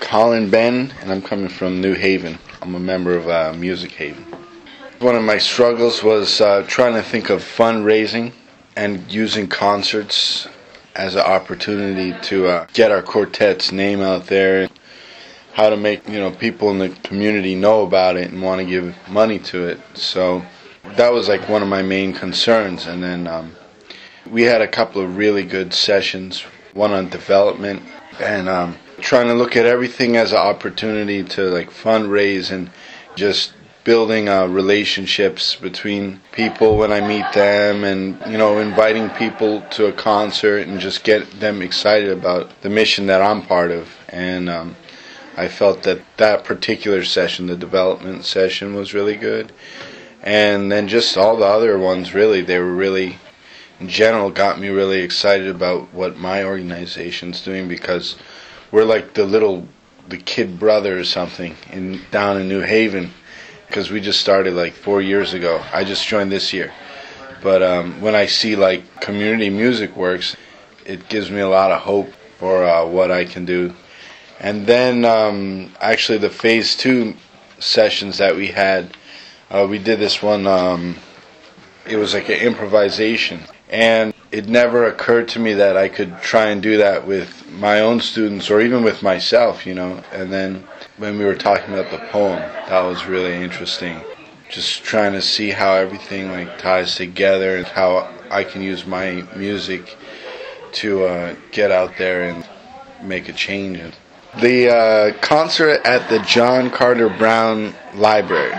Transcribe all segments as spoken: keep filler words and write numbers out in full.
Colin Ben, and I'm coming from New Haven. I'm a member of uh, Music Haven. One of my struggles was uh, trying to think of fundraising and using concerts as an opportunity to uh, get our quartet's name out there. How to make you know people in the community know about it and want to give money to it. So that was like one of my main concerns. And then um, we had a couple of really good sessions, one on development and um, trying to look at everything as an opportunity to like fundraise and just building uh, relationships between people when I meet them, and you know inviting people to a concert and just get them excited about the mission that I'm part of. And um, I felt that that particular session, the development session, was really good. And then just all the other ones, really, they were really, in general, got me really excited about what my organization's doing, because we're like the little, the kid brother or something in down in New Haven, because we just started like four years ago. I just joined this year. But um, when I see like community music works, it gives me a lot of hope for uh, what I can do. And then um, actually the phase two sessions that we had, uh, we did this one, um, it was like an improvisation. And it never occurred to me that I could try and do that with my own students or even with myself, you know. And then when we were talking about the poem, that was really interesting. Just trying to see how everything like ties together and how I can use my music to uh, get out there and make a change. The uh, concert at the John Carter Brown Library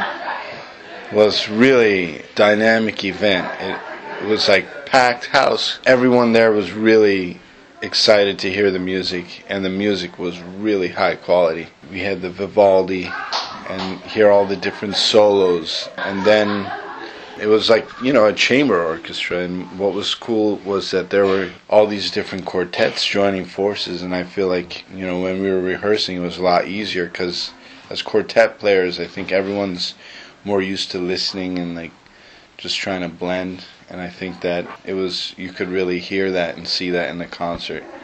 was really a dynamic event. It, it was like packed house. Everyone there was really excited to hear the music, and the music was really high quality. We had the Vivaldi and hear all the different solos, and then it was like, you know, a chamber orchestra. And what was cool was that there were all these different quartets joining forces, and I feel like, you know, when we were rehearsing, it was a lot easier, because as quartet players, I think everyone's more used to listening and like just trying to blend. And I think that it was, you could really hear that and see that in the concert.